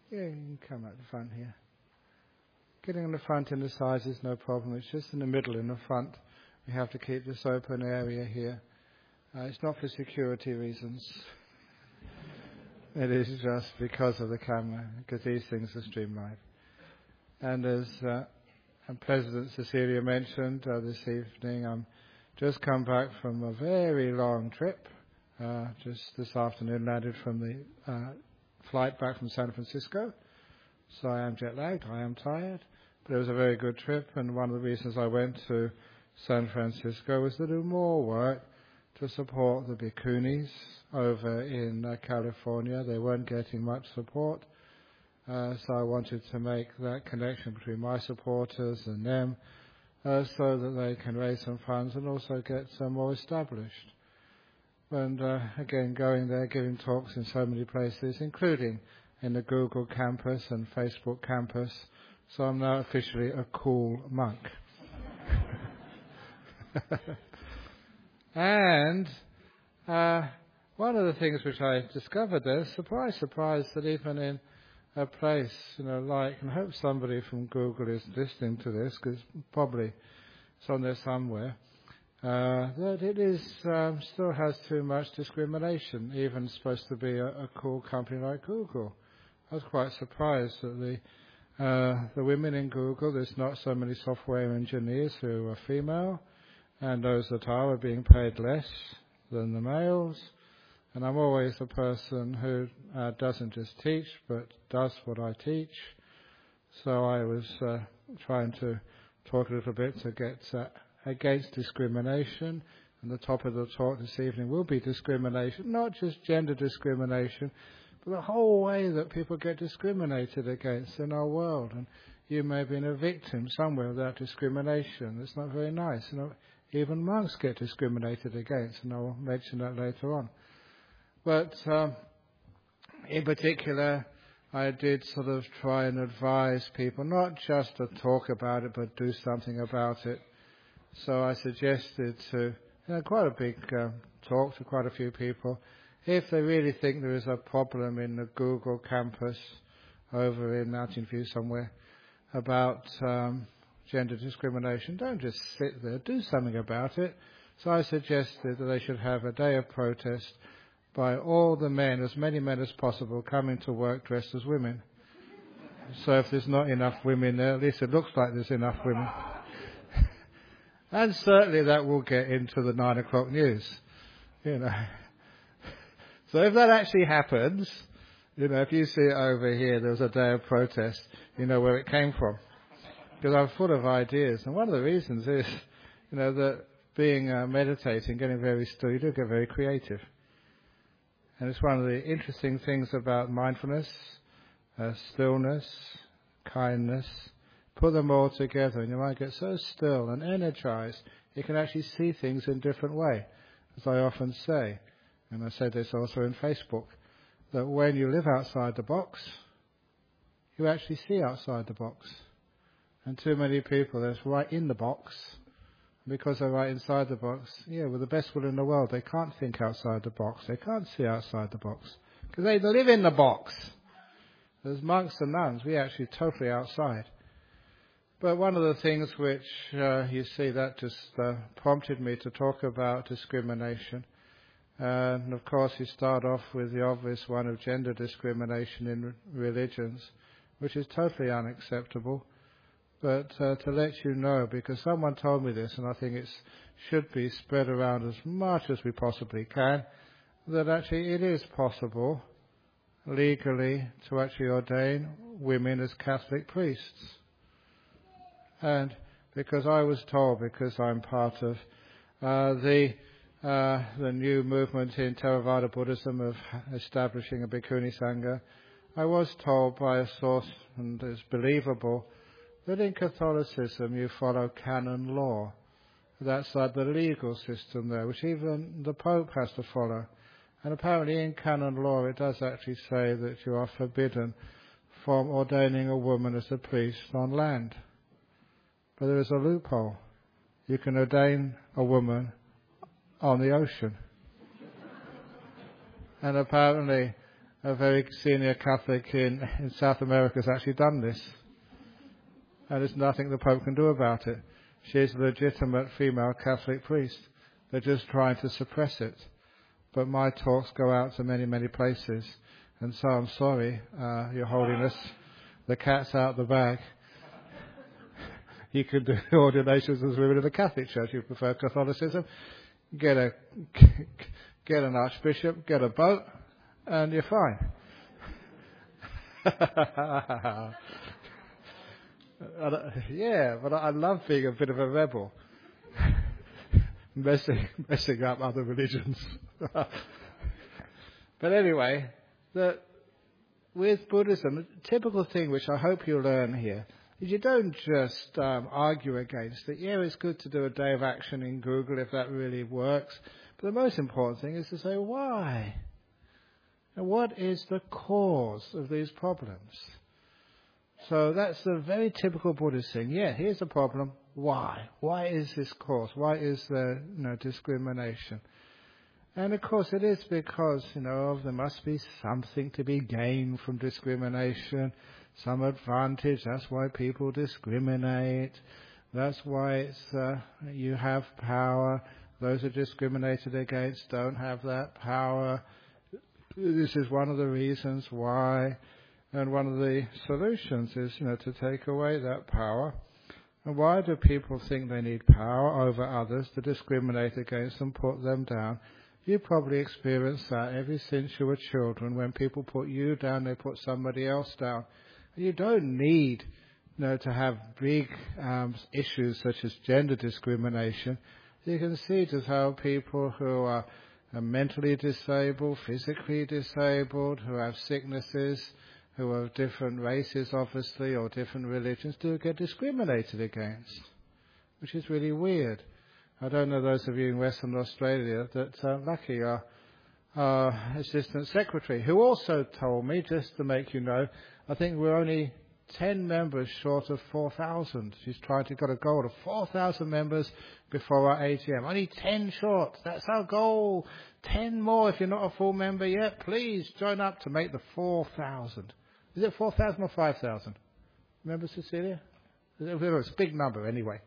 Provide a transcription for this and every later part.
Yeah, you can come at the front here. Getting in the front in the sides is no problem. It's just in the middle in the front. We have to keep this open area here. It's not for security reasons. It is just because of the camera, because these things are streamlined. And as President Cecilia mentioned this evening, I'm just come back from a very long trip. Just this afternoon landed from the flight back from San Francisco. So I am jet lagged, I am tired. But it was a very good trip, and one of the reasons I went to San Francisco was to do more work to support the bhikkhunis over in California. They weren't getting much support, so I wanted to make that connection between my supporters and them so that they can raise some funds and also get some more established. And again, going there, giving talks in so many places, including in the Google campus and Facebook campus. So I'm now officially a cool monk. And one of the things which I discovered there, surprise, that even in a place, like, and I hope somebody from Google is listening to this, because probably it's on there somewhere, that it is still has too much discrimination, even supposed to be a cool company like Google. I was quite surprised that the women in Google, there's not so many software engineers who are female, and those that are being paid less than the males. And I'm always a person who doesn't just teach, but does what I teach. So I was trying to talk a little bit to get against discrimination. And the top of the talk this evening will be discrimination, not just gender discrimination, but the whole way that people get discriminated against in our world. And you may have been a victim somewhere of that discrimination. It's not very nice. Even monks get discriminated against, and I'll mention that later on. But in particular, I did sort of try and advise people, not just to talk about it, but do something about it. So I suggested to, quite a big talk to quite a few people, if they really think there is a problem in the Google campus over in Mountain View somewhere about gender discrimination, don't just sit there, do something about it. So I suggested that they should have a day of protest by all the men, as many men as possible, coming to work dressed as women. So if there's not enough women there, at least it looks like there's enough women. And certainly that will get into the 9 o'clock news, So if that actually happens, if you see it over here, there was a day of protest, you know where it came from. Because I'm full of ideas. And one of the reasons is, that being meditating, getting very still, you do get very creative. And it's one of the interesting things about mindfulness, stillness, kindness. Put them all together and you might get so still and energized, you can actually see things in a different way. As I often say, and I say this also in Facebook, that when you live outside the box, you actually see outside the box. And too many people that's right in the box, because they're right inside the box, with the best will in the world, they can't think outside the box, they can't see outside the box, because they live in the box. As monks and nuns, we actually totally outside. But one of the things which you see that just prompted me to talk about discrimination. And of course you start off with the obvious one of gender discrimination in religions, which is totally unacceptable. But to let you know, because someone told me this, and I think it should be spread around as much as we possibly can, that actually it is possible legally to actually ordain women as Catholic priests. And because I was told, because I'm part of the new movement in Theravada Buddhism of establishing a Bhikkhuni Sangha, I was told by a source, and it's believable, that in Catholicism you follow canon law. That's like the legal system there, which even the Pope has to follow. And apparently in canon law it does actually say that you are forbidden from ordaining a woman as a priest on land. But there is a loophole. You can ordain a woman on the ocean. And apparently a very senior Catholic in South America has actually done this. And there's nothing the Pope can do about it. She's a legitimate female Catholic priest. They're just trying to suppress it. But my talks go out to many, many places. And so I'm sorry, Your Holiness, the cat's out the bag. You can do ordinations as women in the Catholic Church. You prefer Catholicism. Get an archbishop, get a boat, and you're fine. Yeah, but I love being a bit of a rebel. messing up other religions. But anyway, with Buddhism, a typical thing which I hope you'll learn here is you don't just argue against it. Yeah, it's good to do a day of action in Google if that really works. But the most important thing is to say, why? And what is the cause of these problems? So that's the very typical Buddhist thing. Yeah, here's the problem. Why? Why is this cause? Why is there discrimination? And of course it is because, there must be something to be gained from discrimination, some advantage. That's why people discriminate. That's why you have power. Those who are discriminated against don't have that power. This is one of the reasons why. And one of the solutions is, to take away that power. And why do people think they need power over others to discriminate against them, put them down? You probably experienced that ever since you were children. When people put you down, they put somebody else down. And you don't need, to have big issues such as gender discrimination. You can see just how people who are mentally disabled, physically disabled, who have sicknesses, who are of different races, obviously, or different religions, do get discriminated against, which is really weird. I don't know those of you in Western Australia that Lucky, our Assistant Secretary, who also told me, just to make you know, I think we're only 10 members short of 4,000. She's trying to get a goal of 4,000 members before our AGM. Only 10 short. That's our goal. 10 more. If you're not a full member yet, please join up to make the 4,000. Is it 4,000 or 5,000? Remember, Cecilia? It's a big number anyway.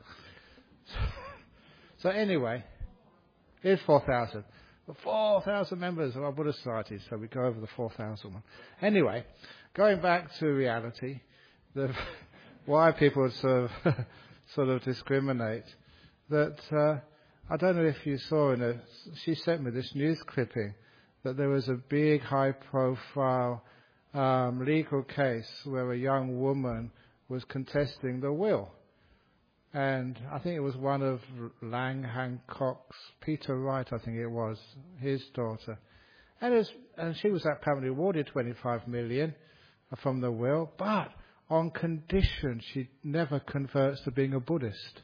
So anyway, here's 4,000. 4,000 members of our Buddhist Society, so we go over the 4,000 one. Anyway, going back to reality, why people sort of discriminate. That I don't know if you saw she sent me this news clipping that there was a big high-profile legal case where a young woman was contesting the will. And I think it was one of Lang Hancock's, Peter Wright, I think it was, his daughter. And she was apparently awarded 25 million from the will, but on condition she never converts to being a Buddhist.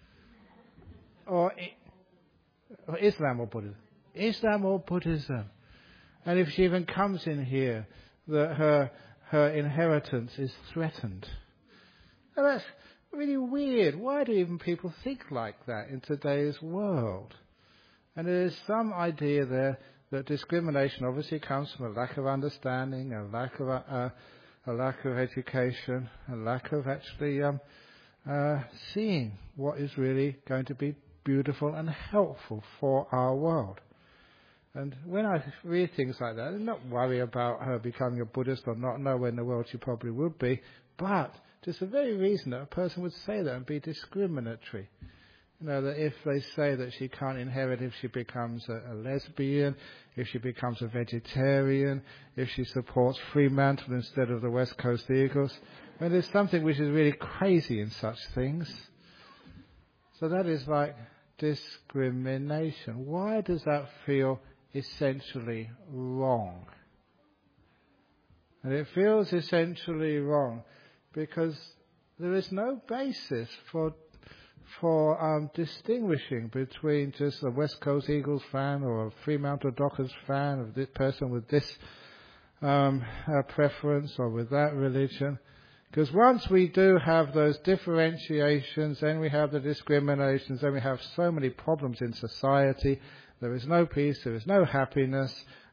Or Islam or Buddhism. Islam or Buddhism. And if she even comes in here, that her inheritance is threatened. And that's really weird. Why do even people think like that in today's world? And there is some idea there that discrimination obviously comes from a lack of understanding, a lack of education, a lack of actually seeing what is really going to be beautiful and helpful for our world. And when I read things like that, I'm not worried about her becoming a Buddhist or not. Nowhere in the world she probably would be. But just the very reason that a person would say that and be discriminatory. That if they say that she can't inherit if she becomes a lesbian, if she becomes a vegetarian, if she supports Fremantle instead of the West Coast Eagles. I mean, there's something which is really crazy in such things. So that is like discrimination. Why does that feel essentially wrong? And it feels essentially wrong because there is no basis for distinguishing between just a West Coast Eagles fan or a Fremantle Dockers fan, or this person with this preference or with that religion. Because once we do have those differentiations, then we have the discriminations, then we have so many problems in society. There is no peace, there is no happiness,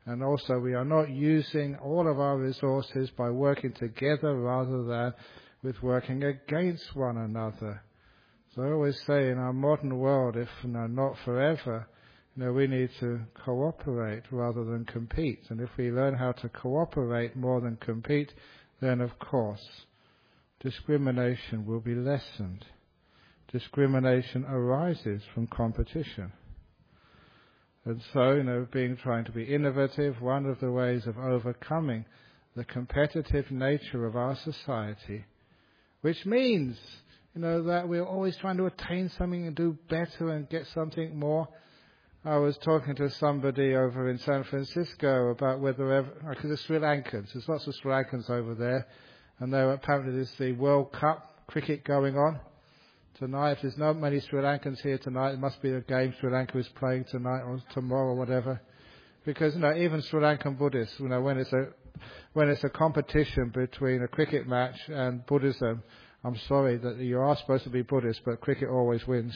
And also we are not using all of our resources by working together rather than with working against one another. So I always say in our modern world, if not forever, we need to cooperate rather than compete. And if we learn how to cooperate more than compete, then of course discrimination will be lessened. Discrimination arises from competition. And so, trying to be innovative, one of the ways of overcoming the competitive nature of our society, which means, that we're always trying to attain something and do better and get something more. I was talking to somebody over in San Francisco about whether because there's Sri Lankans, there's lots of Sri Lankans over there, and apparently there's the World Cup cricket going on tonight. If there's not many Sri Lankans here tonight, it must be a game Sri Lanka is playing tonight or tomorrow or whatever. Because even Sri Lankan Buddhists, when it's a competition between a cricket match and Buddhism, I'm sorry that you are supposed to be Buddhist, but cricket always wins.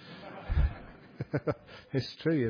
It's true,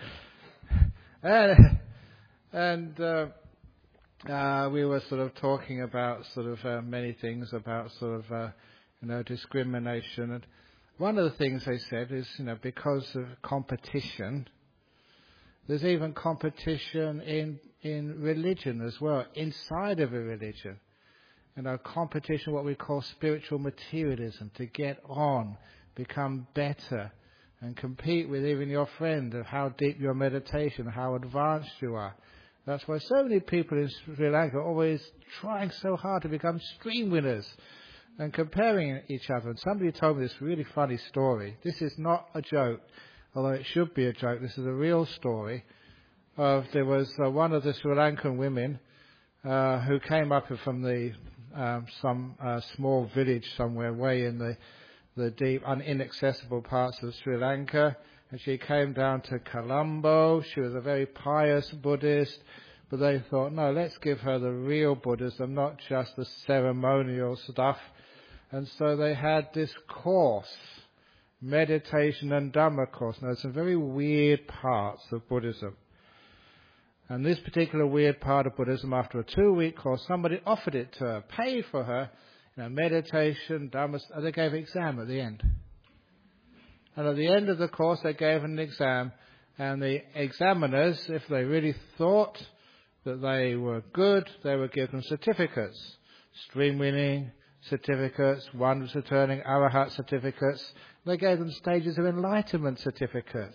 And we were sort of talking about many things about discrimination. And one of the things they said is, because of competition, there's even competition in religion as well, inside of a religion. Competition, what we call spiritual materialism, to get on, become better, and compete with even your friend of how deep your meditation, how advanced you are. That's why so many people in Sri Lanka are always trying so hard to become stream winners and comparing each other. And somebody told me this really funny story. This is not a joke, although it should be a joke. This is a real story. There was one of the Sri Lankan women who came up from some small village somewhere way in the deep, inaccessible parts of Sri Lanka, and she came down to Colombo. She was a very pious Buddhist, but they thought, no, let's give her the real Buddhism, not just the ceremonial stuff. And so they had this course, meditation and Dhamma course. Now, there's some very weird parts of Buddhism. And this particular weird part of Buddhism, after a 2-week course, somebody offered it to her, paid for her, meditation, Dhamma, and they gave an exam at the end. And at the end of the course, they gave an exam, and the examiners, if they really thought that they were good, they would give them certificates. Stream winning certificates, wondrous returning, arahat certificates. They gave them stages of enlightenment certificates.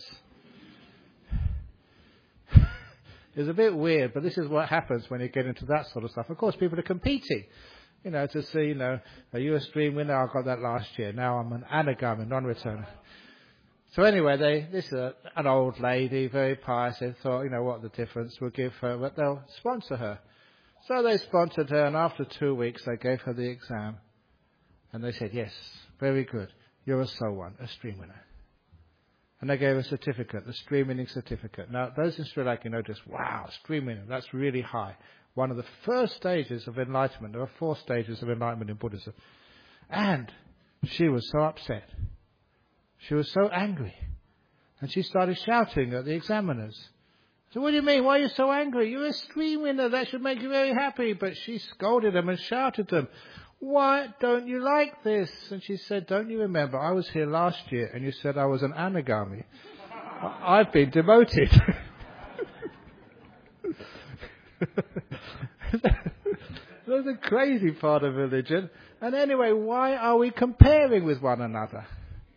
It's a bit weird, but this is what happens when you get into that sort of stuff. Of course, people are competing, to see, are you a stream winner? I got that last year. Now I'm an anagami, non-returner. So anyway, this is an old lady, very pious. They thought, what the difference, we'll give her, but they'll sponsor her. So they sponsored her, and after 2 weeks, they gave her the exam. And they said, yes, very good. You're a SO1, a stream winner. And they gave her a certificate, the stream winning certificate. Now, those in Sri Lanka notice, wow, stream winning, that's really high. One of the first stages of enlightenment. There are 4 stages of enlightenment in Buddhism. And she was so upset. She was so angry. And she started shouting at the examiners. So what do you mean? Why are you so angry? You're a stream winner. That should make you very happy. But she scolded them and shouted them. Why don't you like this? And she said, don't you remember? I was here last year and you said I was an anagami. I've been demoted. That's the crazy part of religion. And anyway, why are we comparing with one another?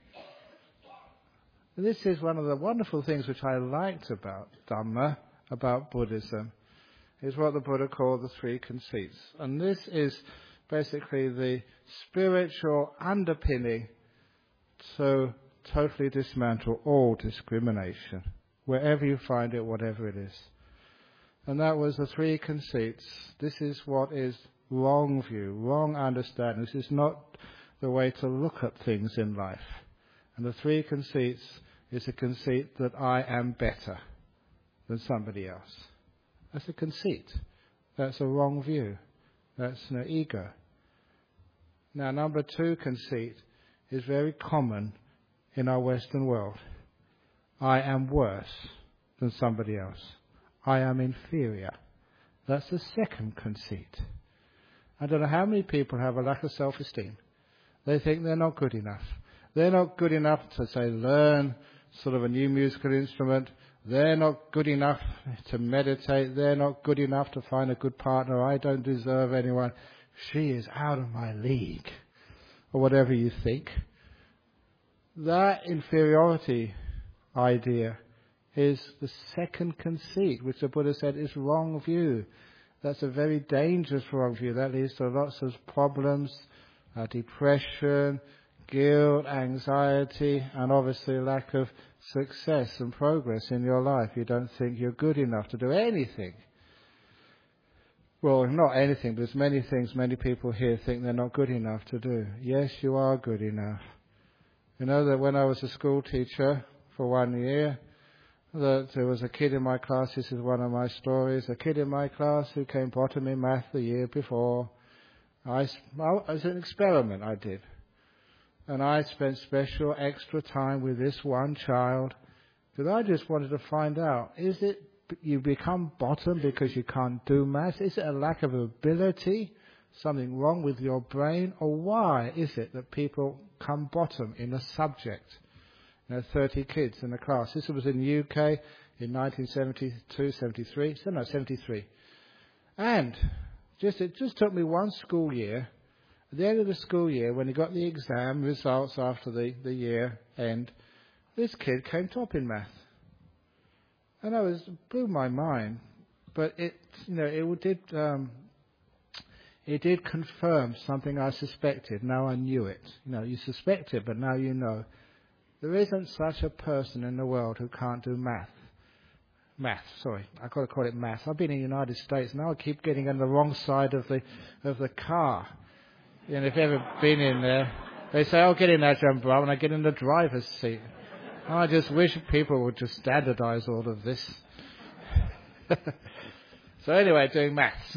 This is one of the wonderful things which I liked about Dhamma, about Buddhism, is what the Buddha called the 3 conceits. And this is basically the spiritual underpinning to totally dismantle all discrimination, wherever you find it, whatever it is. And that was the 3 conceits. This is what is wrong view, wrong understanding. This is not the way to look at things in life. And the 3 conceits is a conceit that I am better than somebody else. That's a conceit. That's a wrong view. That's no ego. Now, number 2 conceit is very common in our Western world. I am worse than somebody else. I am inferior. That's the second conceit. I don't know how many people have a lack of self-esteem. They think they're not good enough. They're not good enough to, say, learn sort of a new musical instrument. They're not good enough to meditate. They're not good enough to find a good partner. I don't deserve anyone. She is out of my league. Or whatever you think. That inferiority idea is the second conceit, which the Buddha said is wrong view. That's a very dangerous wrong view. That leads to lots of problems, depression, guilt, anxiety, and obviously lack of success and progress in your life. You don't think you're good enough to do anything. Well, not anything, but there's many things many people here think they're not good enough to do. Yes, you are good enough. You know that when I was a school teacher for 1 year, that there was a kid in my class, this is one of my stories, a kid in my class who came bottom in math the year before. As an experiment I did. And I spent special extra time with this one child because I just wanted to find out, is it you become bottom because you can't do maths? Is it a lack of ability, something wrong with your brain? Or why is it that people come bottom in a subject? 30 kids in the class. This was in the UK in 1972, 73. So no, 73. And it just took me one school year. At the end of the school year, when he got the exam results after the year end, this kid came top in math. And it blew my mind. But it did confirm something I suspected. Now I knew it. You suspect it, but now you know. There isn't such a person in the world who can't do math. I've got to call it math. I've been in the United States, now I keep getting on the wrong side of the car. And if you've ever been in there, they say, "Oh, get in there, John Brown," and I get in the driver's seat. I just wish people would just standardise all of this. So anyway, doing maths.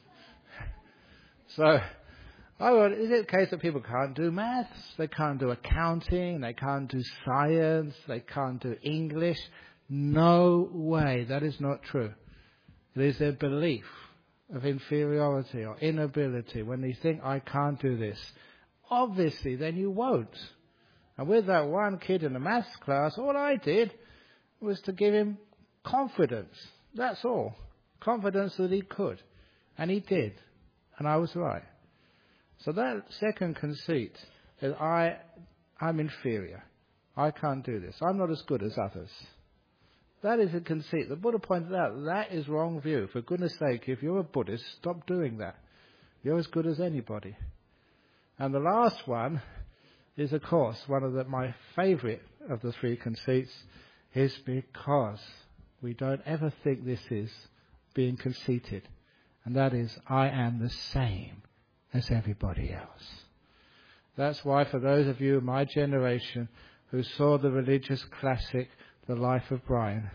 So, is it a case that people can't do maths? They can't do accounting, they can't do science, they can't do English? No way, that is not true. It is their belief of inferiority or inability when they think, I can't do this. Obviously, then you won't. And with that one kid in the maths class, all I did was to give him confidence. That's all. Confidence that he could. And he did. And I was right. So that second conceit is I'm inferior. I can't do this. I'm not as good as others. That is a conceit. The Buddha pointed out that is wrong view. For goodness sake, if you're a Buddhist, stop doing that. You're as good as anybody. And the last one is, of course, one of my favourite of the three conceits, is because we don't ever think this is being conceited. And that is, I am the same as everybody else. That's why for those of you of my generation who saw the religious classic, The Life of Brian,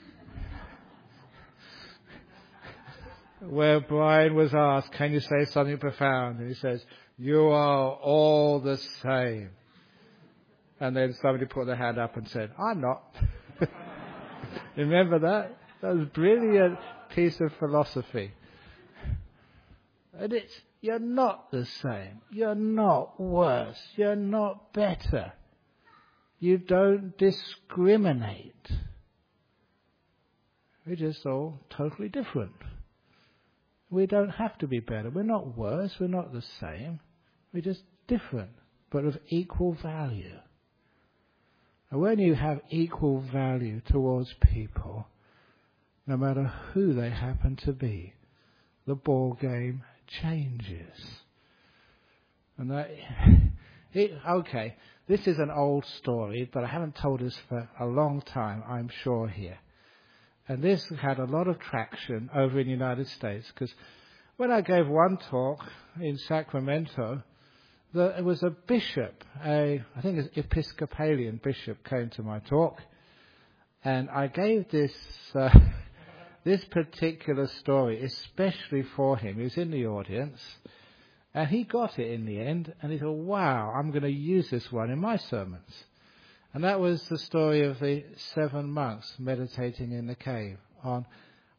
where Brian was asked, can you say something profound? And he says, you are all the same. And then somebody put their hand up and said, I'm not. Remember that? That was a brilliant piece of philosophy. And you're not the same. You're not worse. You're not better. You don't discriminate. We're just all totally different. We don't have to be better. We're not worse. We're not the same. We're just different, but of equal value. And when you have equal value towards people, no matter who they happen to be, the ball game changes. And okay, this is an old story, but I haven't told this for a long time, I'm sure, here. And this had a lot of traction over in the United States, because when I gave one talk in Sacramento, there was a bishop, I think an Episcopalian bishop, came to my talk, and I gave this this particular story especially for him. He was in the audience, and he got it in the end, and he thought, wow, I'm going to use this one in my sermons. And that was the story of the 7 monks meditating in the cave on,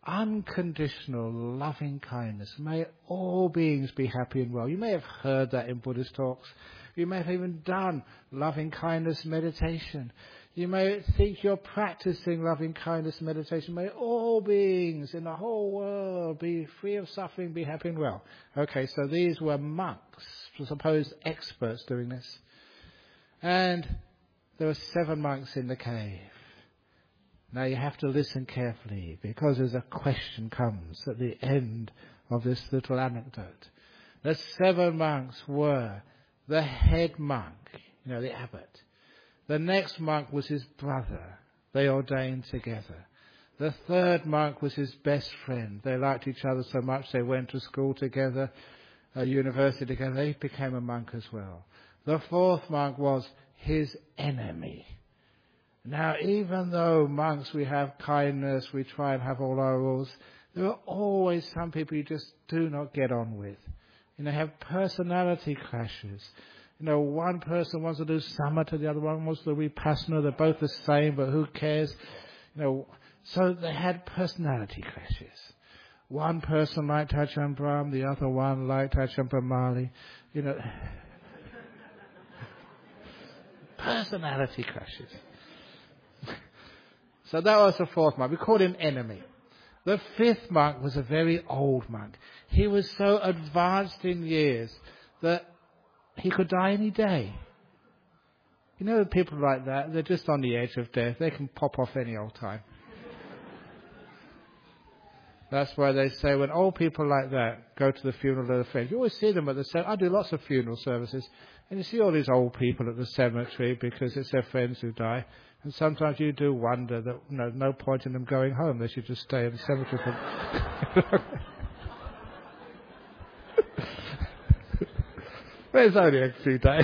unconditional loving kindness. May all beings be happy and well. You may have heard that in Buddhist talks. You may have even done loving kindness meditation. You may think you're practicing loving kindness meditation. May all beings in the whole world be free of suffering, be happy and well. Okay, so these were monks, supposed experts doing this. And there were 7 monks in the cave. Now you have to listen carefully, because as a question comes at the end of this little anecdote. The 7 monks were the head monk, the abbot. The next monk was his brother. They ordained together. The 3rd monk was his best friend. They liked each other so much they went to school together, university together. They became a monk as well. The 4th monk was his enemy. Now, even though monks, we have kindness, we try and have all our rules, there are always some people you just do not get on with. Have personality clashes. One person wants to do samatha, the other one wants to do vipassana. They're both the same, but who cares? So they had personality clashes. One person liked Ajahn Brahm, the other one liked Ajahn Brahmali. Personality clashes. So that was the 4th monk. We called him enemy. The 5th monk was a very old monk. He was so advanced in years that he could die any day. People like that, they're just on the edge of death. They can pop off any old time. That's why they say when old people like that go to the funeral of a friend, you always see them at the cemetery. I do lots of funeral services, and you see all these old people at the cemetery because it's their friends who die. And sometimes you do wonder that no point in them going home. They should just stay in the cemetery. But it's only a few days.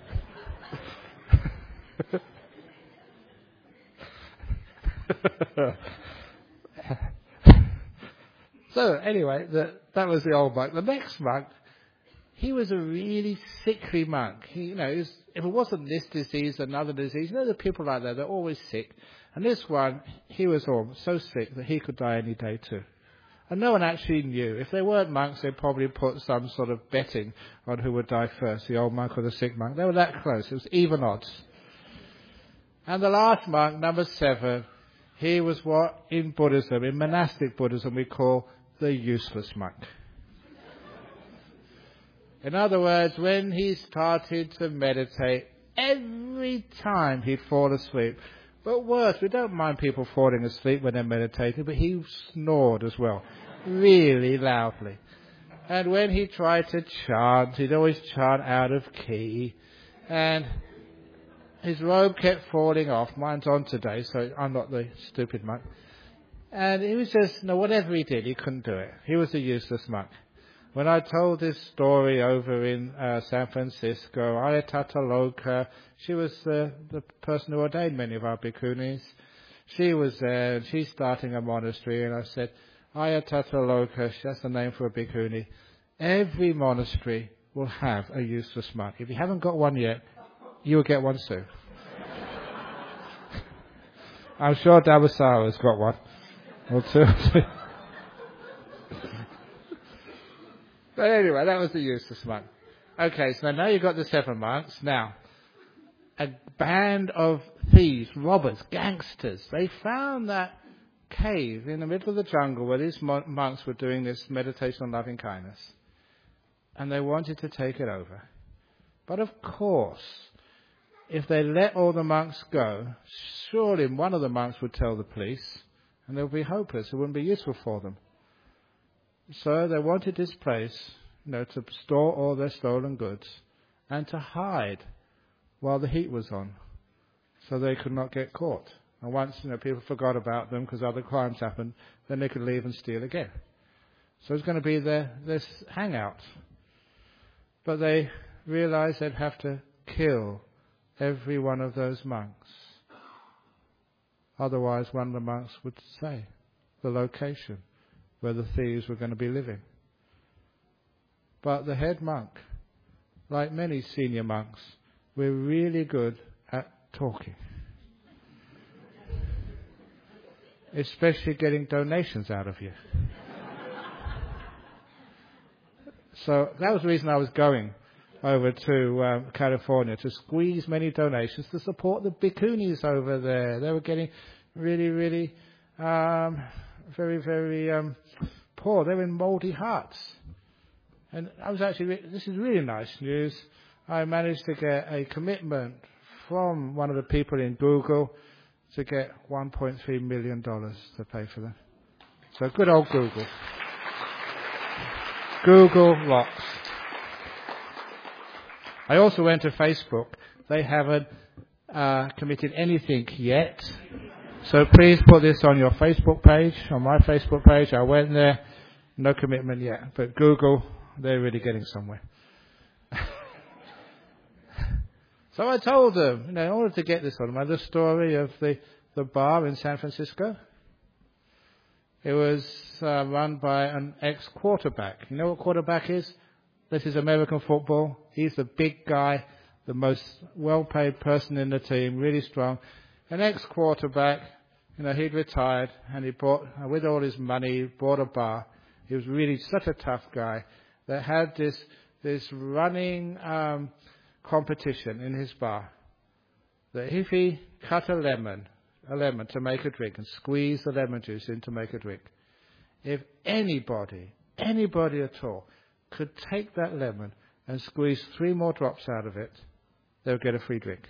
So anyway, that was the old monk. The next monk, he was a really sickly monk. If it wasn't this disease, another disease. The people like that, they're always sick. And this one, he was so sick that he could die any day too. And no one actually knew. If they weren't monks, they'd probably put some sort of betting on who would die first, the old monk or the sick monk. They were that close. It was even odds. And the last monk, number 7, he was what in Buddhism, in monastic Buddhism, we call the useless monk. In other words, when he started to meditate, every time he'd fall asleep. But worse, we don't mind people falling asleep when they're meditating, but he snored as well, really loudly. And when he tried to chant, he'd always chant out of key. And his robe kept falling off. Mine's on today, so I'm not the stupid monk. And he was just, whatever he did, he couldn't do it. He was a useless monk. When I told this story over in San Francisco, Ayatataloka, she was the person who ordained many of our bhikkhunis. She was there, and she's starting a monastery, and I said, Ayatataloka, that's the name for a bhikkhuni. Every monastery will have a useless monk. If you haven't got one yet, you will get one soon. I'm sure Dhammasara's got one or two. But anyway, that was the useless monk. Okay, so now you've got the 7 monks. Now, a band of thieves, robbers, gangsters, they found that cave in the middle of the jungle where these monks were doing this meditation on loving kindness. And they wanted to take it over. But of course, if they let all the monks go, surely one of the monks would tell the police, and they would be hopeless. It wouldn't be useful for them. So they wanted this place, to store all their stolen goods and to hide while the heat was on, so they could not get caught. And once, people forgot about them because other crimes happened, then they could leave and steal again. So it's going to be this hangout. But they realized they'd have to kill every one of those monks. Otherwise, one of the monks would say the location where the thieves were going to be living. But the head monk, like many senior monks, we're really good at talking. especially getting donations out of you. So that was the reason I was going over to California, to squeeze many donations to support the Bhikkhunis over there. They were getting really, really very, very poor. They were in mouldy huts. And I was actually, this is really nice news. I managed to get a commitment from one of the people in Google to get $1.3 million to pay for them. So good old Google. Google rocks. I also went to Facebook. They haven't committed anything yet. So please put this on your Facebook page, on my Facebook page. I went there, no commitment yet. But Google, they're really getting somewhere. So I told them, in order to get this on, the story of the bar in San Francisco. It was run by an ex-quarterback. You know what quarterback is? This is American football. He's the big guy, the most well-paid person in the team, really strong. An ex-quarterback, he'd retired, and he bought, with all his money, he bought a bar. He was really such a tough guy that had this running competition in his bar, that if he cut a lemon to make a drink and squeeze the lemon juice in to make a drink, if anybody at all could take that lemon and squeeze 3 more drops out of it, they would get a free drink.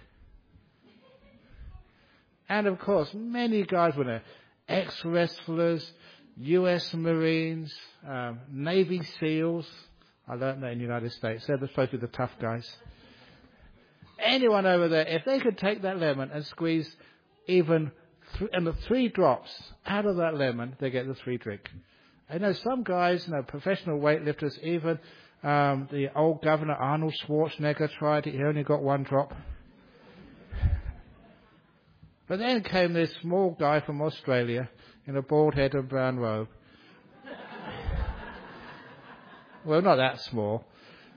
And of course, many guys were there, ex-wrestlers, US Marines, Navy SEALs. I learned that in the United States. They're supposed to be the tough guys. Anyone over there, if they could take that lemon and squeeze even 3 drops out of that lemon, they get the free drink. I know some guys, professional weightlifters, even the old governor Arnold Schwarzenegger tried it. He only got 1 drop. But then came this small guy from Australia in a bald head and brown robe. Well, not that small.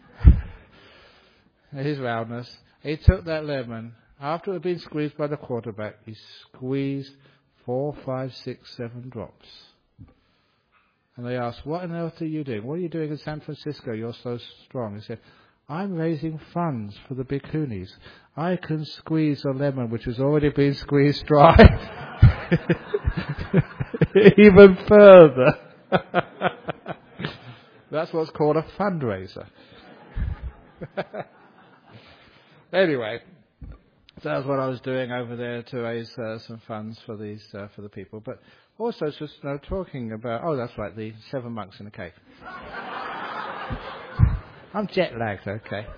His roundness. He took that lemon. After it had been squeezed by the quarterback, he squeezed 4, 5, 6, 7 drops. And they asked, what on earth are you doing? What are you doing in San Francisco? You're so strong. He said, I'm raising funds for the Bhikkhunis. I can squeeze a lemon which has already been squeezed dry even further. That's what's called a fundraiser. Anyway, so that's what I was doing over there to raise some funds for these for the people. But also just talking about, that's right, the 7 monks in the cave. I'm jet lagged, okay.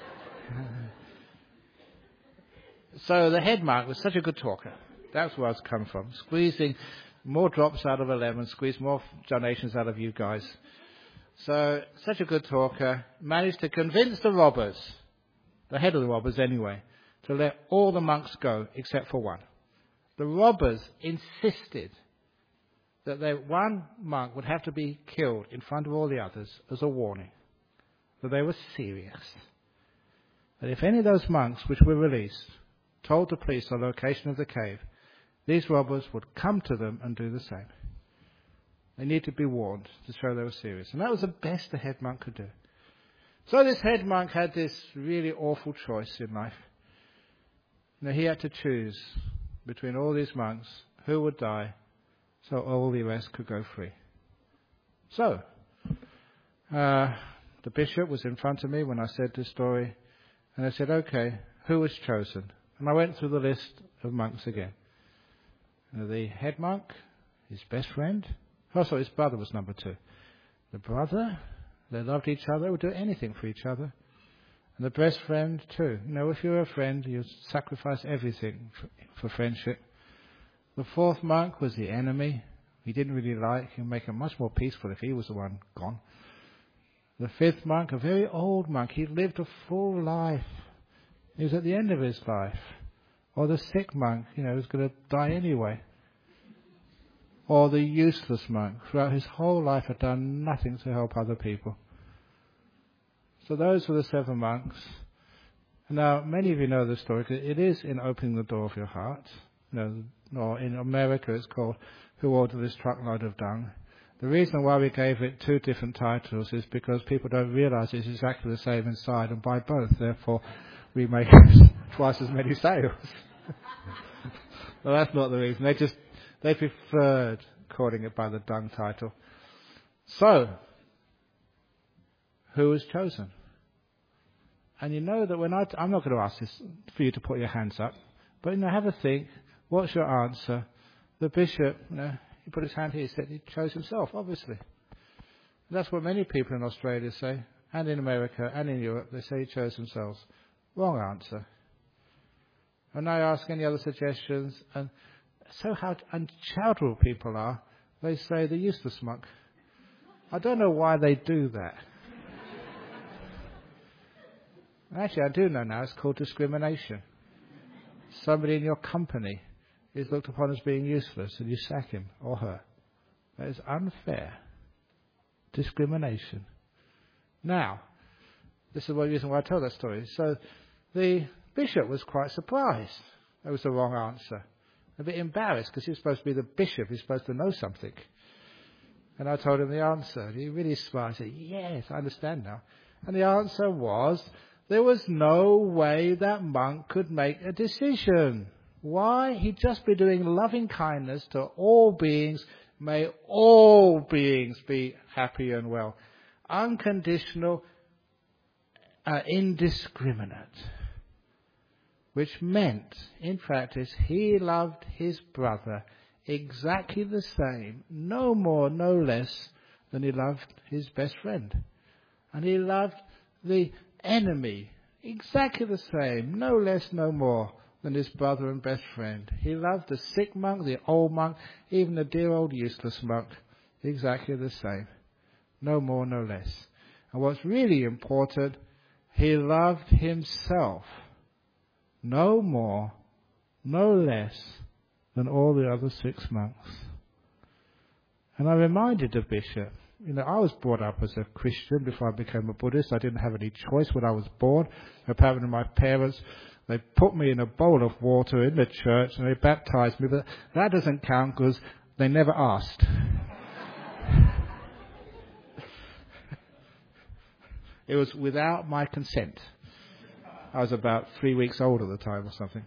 So the head monk was such a good talker. That's where I was come from. Squeezing more drops out of a lemon, squeeze more donations out of you guys. So, such a good talker, managed to convince the robbers, the head of the robbers anyway, to let all the monks go except for one. The robbers insisted that one monk would have to be killed in front of all the others as a warning, that they were serious. That if any of those monks which were released told the police the location of the cave, these robbers would come to them and do the same. They need to be warned to show they were serious. And that was the best the head monk could do. So this head monk had this really awful choice in life. He had to choose between all these monks who would die so all the rest could go free. So, the bishop was in front of me when I said this story, and I said, okay, who was chosen? And I went through the list of monks again. The head monk, his best friend, his brother was number 2. The brother, they loved each other, would do anything for each other. And the best friend too. If you're a friend, you sacrifice everything for friendship. The 4th monk was the enemy. He didn't really like. He'd make it much more peaceful if he was the one gone. The 5th monk, a very old monk, he lived a full life. He was at the end of his life. Or the sick monk, was going to die anyway. Or the useless monk, throughout his whole life had done nothing to help other people. So those were the 7 monks. Now, many of you know the story, because it is in Opening the Door of Your Heart. or in America it's called Who Ordered This Truckload of Dung. The reason why we gave it two different titles is because people don't realise it's exactly the same inside and buy both. Therefore, we make twice as many sales. Well, that's not the reason. They preferred calling it by the dung title. So, who was chosen? And you know that when I'm not going to ask this for you to put your hands up, but have a think. What's your answer? The bishop, he put his hand here. He said he chose himself. Obviously, that's what many people in Australia say, and in America, and in Europe. They say he chose themselves. Wrong answer. And I ask any other suggestions, and so how uncharitable people are. They say the useless monk. I don't know why they do that. Actually, I do know now. It's called discrimination. Somebody in your company is looked upon as being useless, and you sack him or her. That is unfair. Discrimination. Now, this is the reason why I tell that story. So, the bishop was quite surprised. That was the wrong answer. A bit embarrassed, because he's supposed to be the bishop. He's supposed to know something. And I told him the answer. He really smiled. He said, yes, I understand now. And the answer was, there was no way that monk could make a decision. Why? He'd just be doing loving kindness to all beings. May all beings be happy and well. Unconditional, indiscriminate. Which meant, in practice, he loved his brother exactly the same, no more, no less, than he loved his best friend. And he loved the enemy exactly the same, no less, no more, than his brother and best friend. He loved the sick monk, the old monk, even the dear old useless monk, exactly the same, no more, no less. And what's really important, he loved himself no more, no less than all the other 6 monks. And I reminded the bishop, I was brought up as a Christian before I became a Buddhist. I didn't have any choice when I was born. Apparently my parents, they put me in a bowl of water in the church and they baptized me, but that doesn't count because they never asked. It was without my consent. I was about 3 weeks old at the time or something.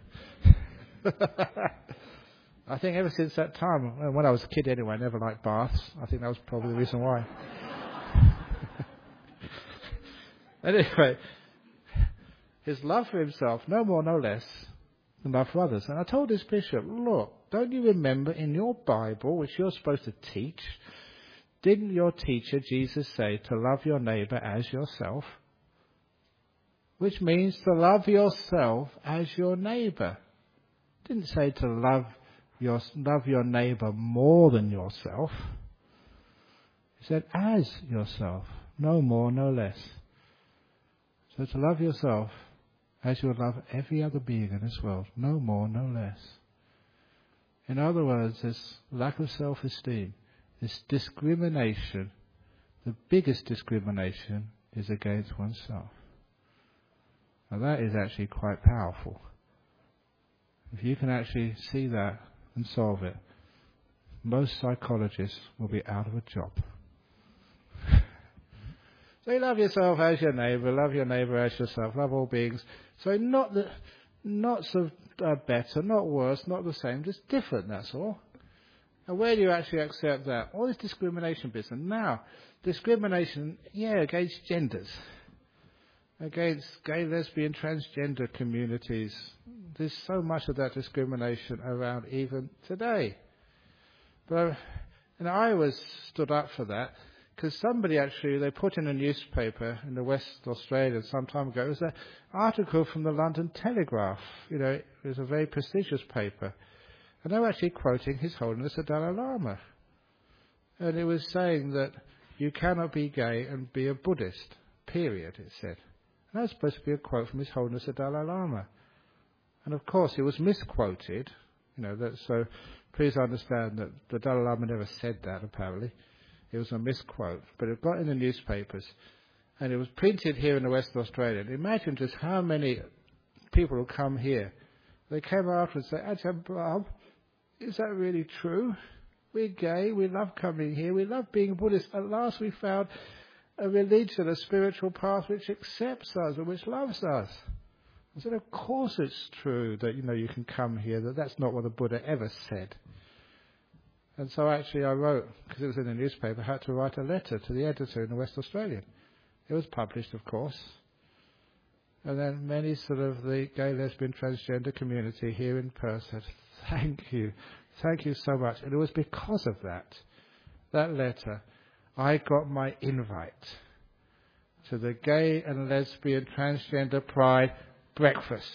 I think ever since that time, when I was a kid anyway, I never liked baths. I think that was probably the reason why. Anyway, his love for himself, no more, no less, than love for others. And I told this bishop, look, don't you remember in your Bible, which you're supposed to teach, didn't your teacher, Jesus, say to love your neighbour as yourself? Which means to love yourself as your neighbour. Didn't say to love your neighbour more than yourself. He said as yourself, no more, no less. So to love yourself as you would love every other being in this world, no more, no less. In other words, this lack of self-esteem, this discrimination, the biggest discrimination is against oneself. Now that is actually quite powerful. If you can actually see that and solve it, most psychologists will be out of a job. So you love yourself as your neighbour as yourself, love all beings. So not so better, not worse, not the same, just different, that's all. And where do you actually accept that? All this discrimination business. Now, discrimination, against genders. Against gay, lesbian, transgender communities. There's so much of that discrimination around even today. But I always stood up for that because somebody actually, they put in a newspaper in the West Australia some time ago, it was an article from the London Telegraph. It was a very prestigious paper. And they were actually quoting His Holiness the Dalai Lama. And it was saying that you cannot be gay and be a Buddhist, period, it said. And that was supposed to be a quote from His Holiness the Dalai Lama. And of course it was misquoted, so please understand that the Dalai Lama never said that apparently. It was a misquote, but it got in the newspapers and it was printed here in the West Australia. And imagine just how many people will come here. They came after and say, Ajahn Brahm, is that really true? We're gay, we love coming here, we love being Buddhist. At last we found a religion, a spiritual path which accepts us and which loves us. I said, of course it's true that, you can come here, that's not what the Buddha ever said. And so actually I wrote, because it was in the newspaper, I had to write a letter to the editor in the West Australian. It was published, of course. And then many sort of the gay, lesbian, transgender community here in Perth said, thank you so much. And it was because of that letter, I got my invite to the Gay and Lesbian Transgender Pride breakfast.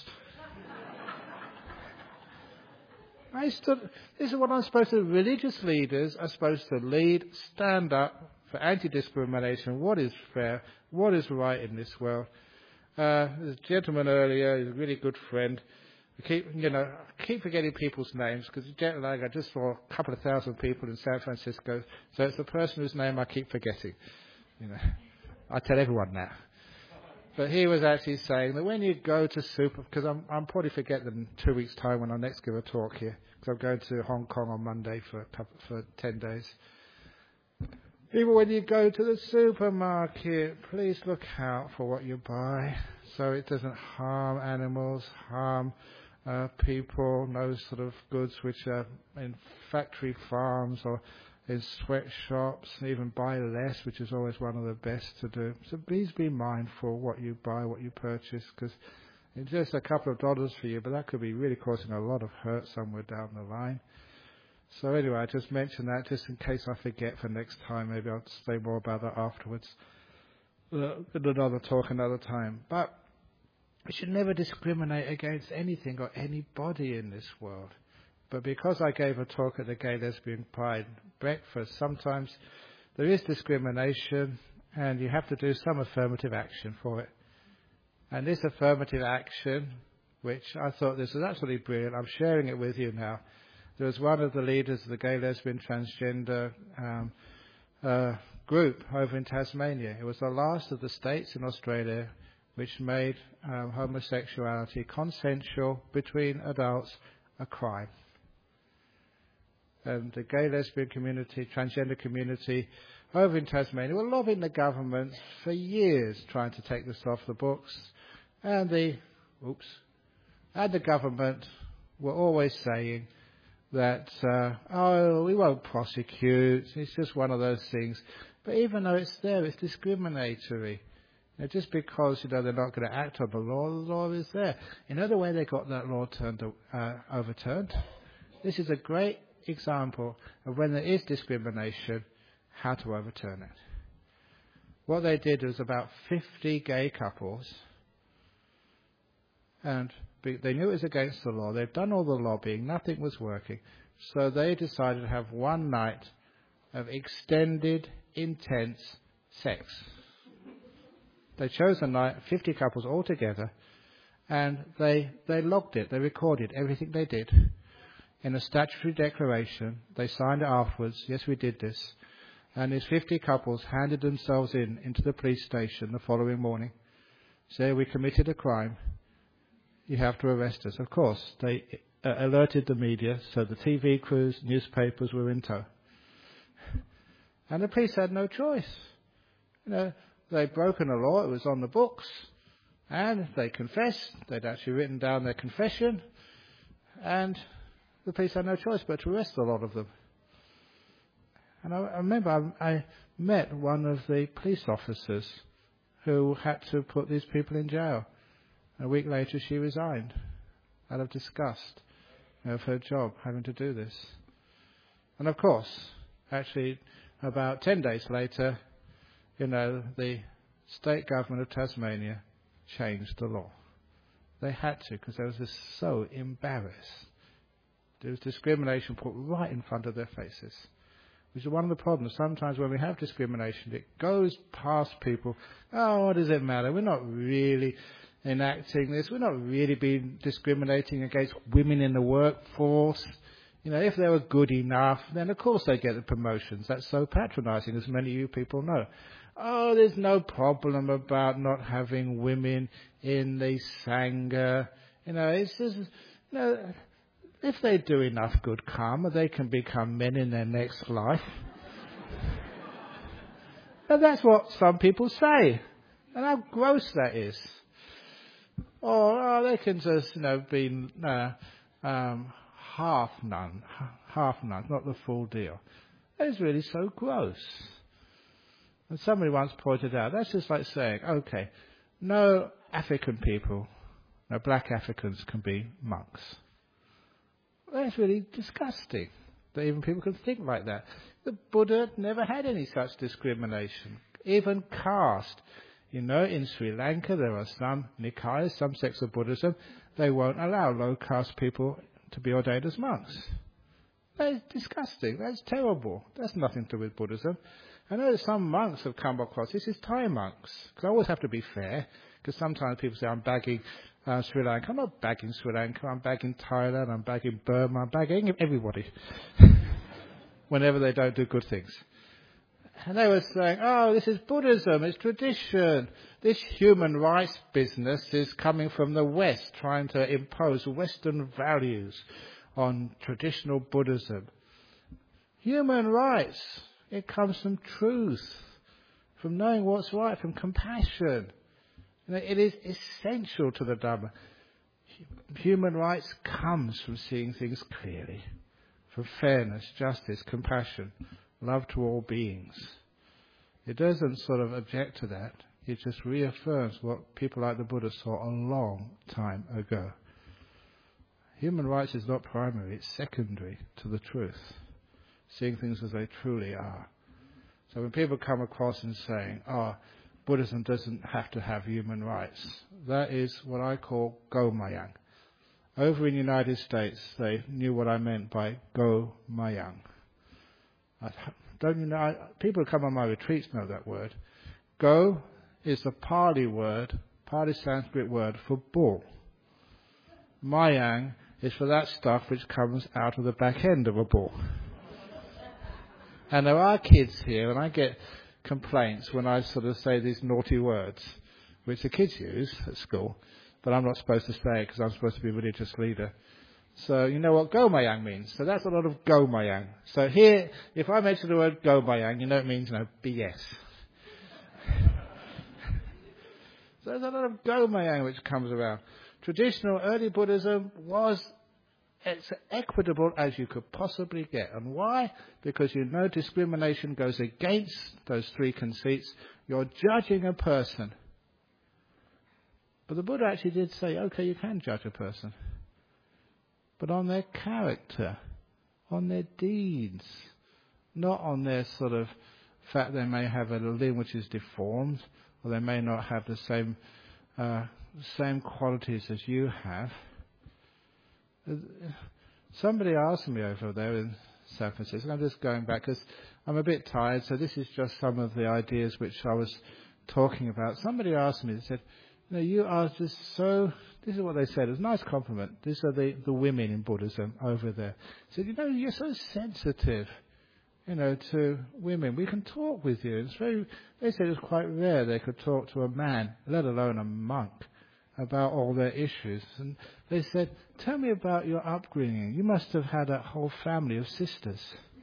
This is what I'm supposed to do. Religious leaders are supposed to lead, stand up for anti-discrimination, what is fair, what is right in this world. There's a gentleman earlier, he's a really good friend. I keep forgetting people's names because jet lag. I just saw a couple of thousand people in San Francisco, so it's the person whose name I keep forgetting. I tell everyone that. But he was actually saying that when you go to because I'm probably forget them in 2 weeks' time when I next give a talk here, because I'm going to Hong Kong on Monday for 10 days. Even when you go to the supermarket, please look out for what you buy so it doesn't harm animals, harm people, those sort of goods which are in factory farms or in sweatshops, even buy less, which is always one of the best to do. So please be mindful what you buy, what you purchase, because it's just a couple of dollars for you, but that could be really causing a lot of hurt somewhere down the line. So anyway, I just mentioned that just in case I forget for next time. Maybe I'll say more about that afterwards. In another talk another time. But we should never discriminate against anything or anybody in this world. But because I gave a talk at the Gay Lesbian Pride breakfast, sometimes there is discrimination and you have to do some affirmative action for it. And this affirmative action, which I thought this was absolutely brilliant, I'm sharing it with you now. There was one of the leaders of the Gay Lesbian Transgender group over in Tasmania. It was the last of the states in Australia which made homosexuality consensual between adults a crime. And the gay, lesbian community, transgender community over in Tasmania were lobbying the government for years trying to take this off the books. And the government were always saying that, we won't prosecute, it's just one of those things. But even though it's there, it's discriminatory. Just because, they're not going to act on the law is there. The way they got that law overturned, this is a great example of when there is discrimination, how to overturn it. What they did was about 50 gay couples, and they knew it was against the law. They'd done all the lobbying, nothing was working. So they decided to have one night of extended, intense sex. They chose a night, 50 couples all together, and they logged it, they recorded everything they did. In a statutory declaration, they signed it afterwards, yes, we did this. And these 50 couples handed themselves into the police station the following morning. Say, we committed a crime, you have to arrest us. Of course, they alerted the media, so the TV crews, newspapers were in tow. And the police had no choice. They'd broken a law, it was on the books, and they confessed, they'd actually written down their confession, and the police had no choice but to arrest a lot of them. And I remember I met one of the police officers who had to put these people in jail. A week later she resigned out of disgust of her job having to do this. And of course, actually about 10 days later, the state government of Tasmania changed the law. They had to, because they were just so embarrassed. There was discrimination put right in front of their faces, which is one of the problems. Sometimes when we have discrimination, it goes past people. Oh, what does it matter? We're not really enacting this. We're not really being discriminating against women in the workforce. If they were good enough, then of course they get the promotions. That's so patronising, as many of you people know. Oh, there's no problem about not having women in the Sangha. It's just, If they do enough good karma, they can become men in their next life. And that's what some people say. And how gross that is. Or they can just, be half nuns, not the full deal. That is really so gross. And somebody once pointed out, that's just like saying, okay, no African people, no black Africans can be monks. That's really disgusting that even people can think like that. The Buddha never had any such discrimination, even caste. In Sri Lanka there are some Nikayas, some sects of Buddhism, they won't allow low caste people to be ordained as monks. That is disgusting. That's terrible. That's nothing to do with Buddhism. I know that some monks have come across, this is Thai monks, because I always have to be fair, because sometimes people say I'm bagging Sri Lanka. I'm not bagging Sri Lanka, I'm bagging Thailand, I'm bagging Burma, I'm bagging everybody whenever they don't do good things. And they were saying, this is Buddhism, it's tradition. This human rights business is coming from the West, trying to impose Western values on traditional Buddhism. Human rights, it comes from truth, from knowing what's right, from compassion. It is essential to the Dhamma. Human rights comes from seeing things clearly, from fairness, justice, compassion, love to all beings. It doesn't sort of object to that. It just reaffirms what people like the Buddha saw a long time ago. Human rights is not primary, it's secondary to the truth. Seeing things as they truly are. So when people come across and saying, Buddhism doesn't have to have human rights, that is what I call Go Mayang. Over in the United States, they knew what I meant by Go Mayang. People who come on my retreats know that word. Go is the Pali Sanskrit word for bull. Mayang is for that stuff which comes out of the back end of a bull. And there are kids here, and I get complaints when I sort of say these naughty words, which the kids use at school, but I'm not supposed to say it because I'm supposed to be a religious leader. So you know what Go Mayang means. So that's a lot of Go Mayang. So here, if I mention the word Go Mayang, it means BS. So there's a lot of Go Mayang which comes around. Traditional early Buddhism was as equitable as you could possibly get. And why? Because discrimination goes against those three conceits. You're judging a person. But the Buddha actually did say, okay, you can judge a person. But on their character, on their deeds, not on their sort of fact they may have a limb which is deformed, or they may not have the same qualities as you have. Somebody asked me over there in San Francisco, I'm just going back because I'm a bit tired, so this is just some of the ideas which I was talking about. Somebody asked me, they said, you are just so, this is what they said, it was a nice compliment. These are the women in Buddhism over there. They said, you're so sensitive, to women. We can talk with you. They said it's quite rare they could talk to a man, let alone a monk, about all their issues. And they said, tell me about your upbringing. You must have had a whole family of sisters.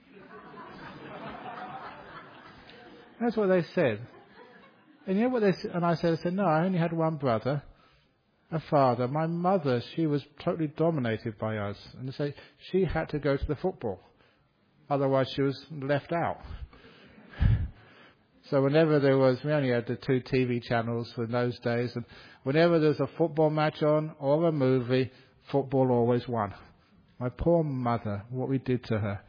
That's what they said. And you know what they said? And I said, no, I only had one brother, a father. My mother, she was totally dominated by us. And they say she had to go to the football. Otherwise she was left out. So whenever we only had the 2 TV channels in those days, and whenever there's a football match on or a movie, football always won. My poor mother, what we did to her.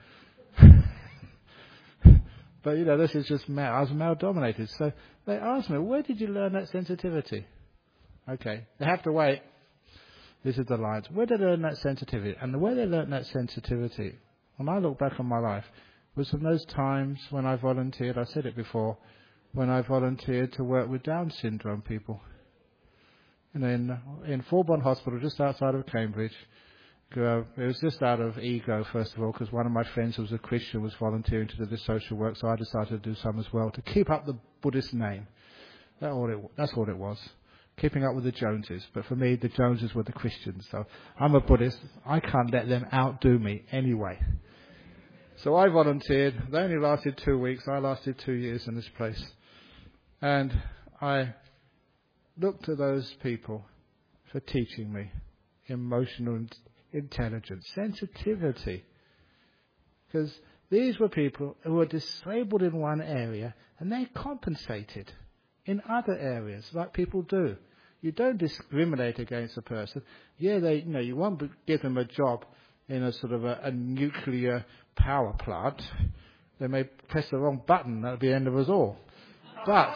But this is just male. I was male dominated. So they asked me, where did you learn that sensitivity? Okay, they have to wait. This is the lines. Where did they learn that sensitivity? And the way they learned that sensitivity, when I look back on my life, was in those times when I volunteered, I said it before, when I volunteered to work with Down syndrome people. In Fulbourn Hospital, just outside of Cambridge. It was just out of ego, first of all, because one of my friends who was a Christian was volunteering to do this social work, so I decided to do some as well, to keep up the Buddhist name. That's all it was. keeping up with the Joneses. But for me, the Joneses were the Christians. So I'm a Buddhist. I can't let them outdo me anyway. So I volunteered. They only lasted 2 weeks. I lasted 2 years in this place. And I looked to those people for teaching me emotional intelligence, sensitivity. Because these were people who were disabled in one area and they compensated in other areas, like people do. You don't discriminate against a person. Yeah, you won't give them a job in a sort of a nuclear power plant. They may press the wrong button, that'll be the end of us all. But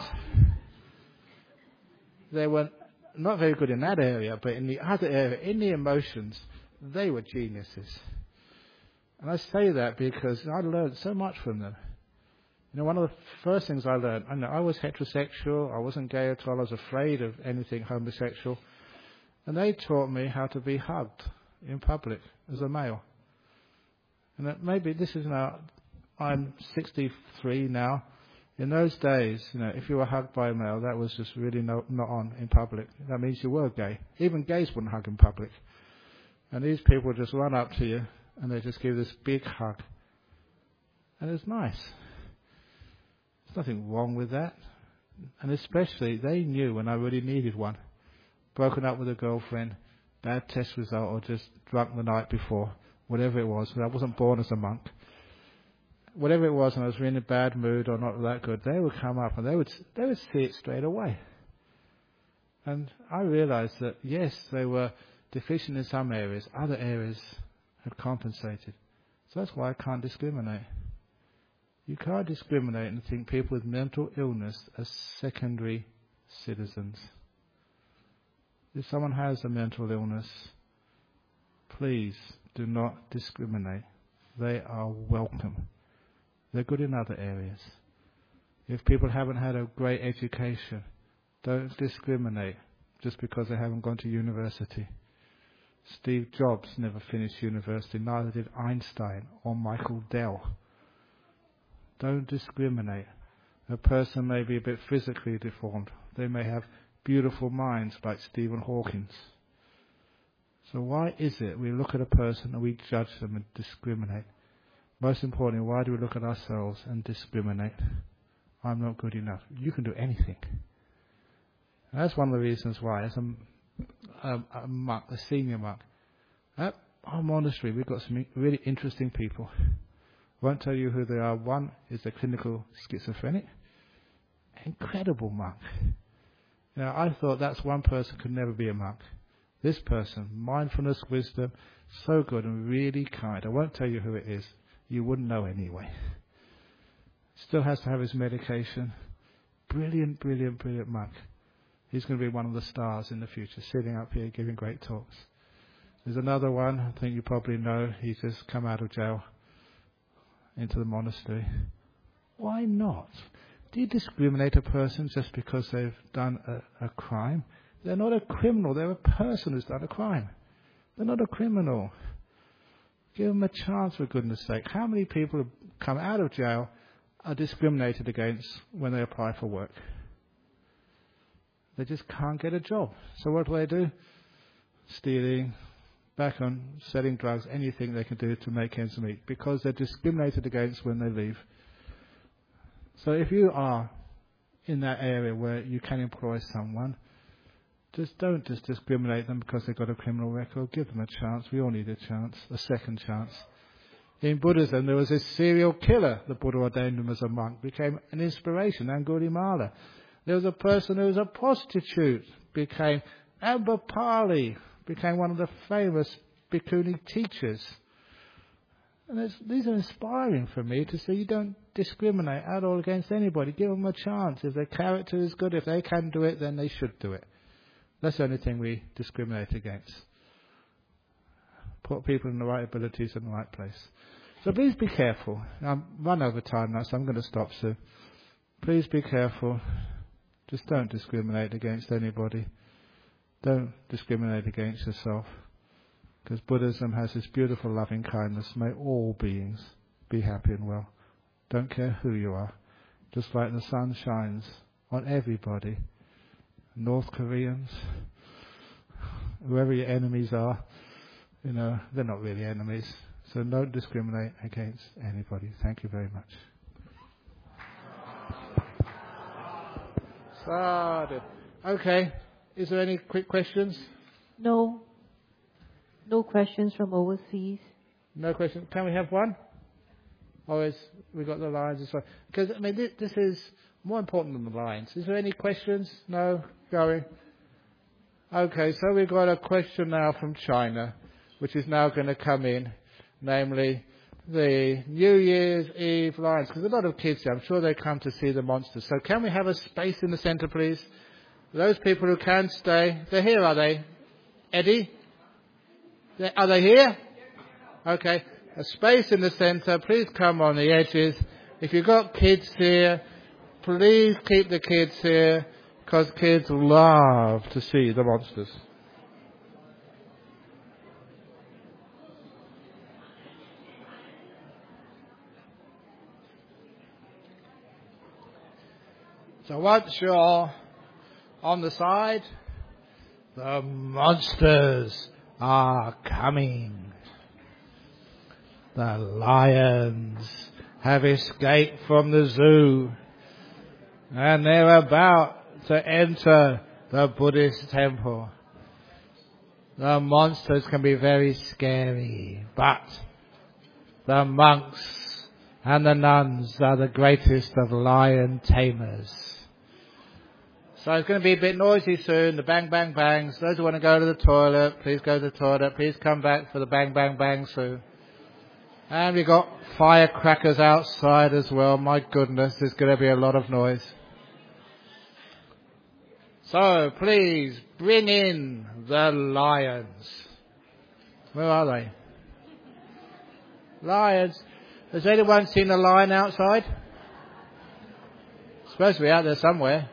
they were not very good in that area, but in the other area, in the emotions, they were geniuses. And I say that because I learned so much from them. One of the first things I learned, I was heterosexual, I wasn't gay at all, I was afraid of anything homosexual. And they taught me how to be hugged in public as a male. And maybe this is now, I'm 63 now. In those days, if you were hugged by a male, that was just really not on in public. That means you were gay. Even gays wouldn't hug in public. And these people would just run up to you and they just give this big hug. And it's nice. There's nothing wrong with that. And especially, they knew when I really needed one. Broken up with a girlfriend, bad test result, or just drunk the night before, whatever it was. I wasn't born as a monk. Whatever it was, and I was really in a bad mood or not that good, they would come up and they would see it straight away. And I realized that, yes, they were deficient in some areas, other areas had compensated. So that's why I can't discriminate. You can't discriminate and think people with mental illness are secondary citizens. If someone has a mental illness, please do not discriminate. They are welcome. They're good in other areas. If people haven't had a great education, don't discriminate just because they haven't gone to university. Steve Jobs never finished university, neither did Einstein or Michael Dell. Don't discriminate. A person may be a bit physically deformed. They may have beautiful minds like Stephen Hawking. So why is it we look at a person and we judge them and discriminate? Most importantly, why do we look at ourselves and discriminate? I'm not good enough. You can do anything. And that's one of the reasons why, as a monk, a senior monk, at our monastery we've got some really interesting people. I won't tell you who they are. One is a clinical schizophrenic. Incredible monk. I thought that's one person could never be a monk. This person, mindfulness, wisdom, so good and really kind. I won't tell you who it is. You wouldn't know anyway. Still has to have his medication. Brilliant, brilliant, brilliant monk. He's going to be one of the stars in the future, sitting up here giving great talks. There's another one, I think you probably know. He's just come out of jail into the monastery. Why not? Do you discriminate a person just because they've done a crime? They're not a criminal. They're a person who's done a crime. They're not a criminal. Give them a chance, for goodness sake. How many people have come out of jail are discriminated against when they apply for work? They just can't get a job. So what do? Stealing, back on selling drugs, anything they can do to make ends meet, because they're discriminated against when they leave. So if you are in that area where you can employ someone, don't discriminate them because they've got a criminal record. Give them a chance. We all need a chance, a second chance. In Buddhism, there was this serial killer. The Buddha ordained him as a monk, became an inspiration, Angulimala. There was a person who was a prostitute, became Ambapali, became one of the famous Bhikkhuni teachers. And these are inspiring for me to see you don't discriminate at all against anybody. Give them a chance. If their character is good, if they can do it, then they should do it. That's the only thing we discriminate against. Put people in the right abilities in the right place. So please be careful. I'm run over time now, so I'm going to stop soon. Please be careful. Just don't discriminate against anybody. Don't discriminate against yourself. Because Buddhism has this beautiful loving kindness. May all beings be happy and well. Don't care who you are. Just like the sun shines on everybody. North Koreans, whoever your enemies are, they're not really enemies. So don't discriminate against anybody. Thank you very much. Sadhu. Okay. Is there any quick questions? No. No questions from overseas. No questions. Can we have one? Or we got the lines as well? Because, this is more important than the lines. Is there any questions? No? Going? Okay, so we've got a question now from China, which is now going to come in, namely the New Year's Eve lines. Because a lot of kids, I'm sure they come to see the monsters. So can we have a space in the centre, please? Those people who can stay, they're here, are they? Eddie? Are they here? Okay. A space in the centre. Please come on the edges. If you've got kids here, please keep the kids here, because kids love to see the monsters. So once you're on the side, the monsters are coming. The lions have escaped from the zoo, and they're about to enter the Buddhist temple. The monsters can be very scary, but the monks and the nuns are the greatest of lion tamers. So it's going to be a bit noisy soon, the bang, bang, bangs. Those who want to go to the toilet, please go to the toilet. Please come back for the bang, bang, bang soon. And we've got firecrackers outside as well. My goodness, there's going to be a lot of noise. So please bring in the lions. Where are they? Lions. Has anyone seen a lion outside? It's supposed to be out there somewhere.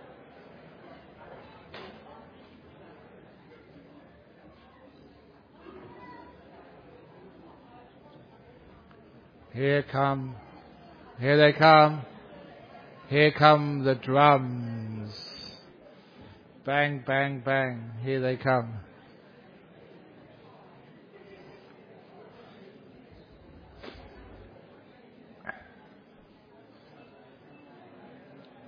Here they come. Here come the drums. Bang, bang, bang. Here they come.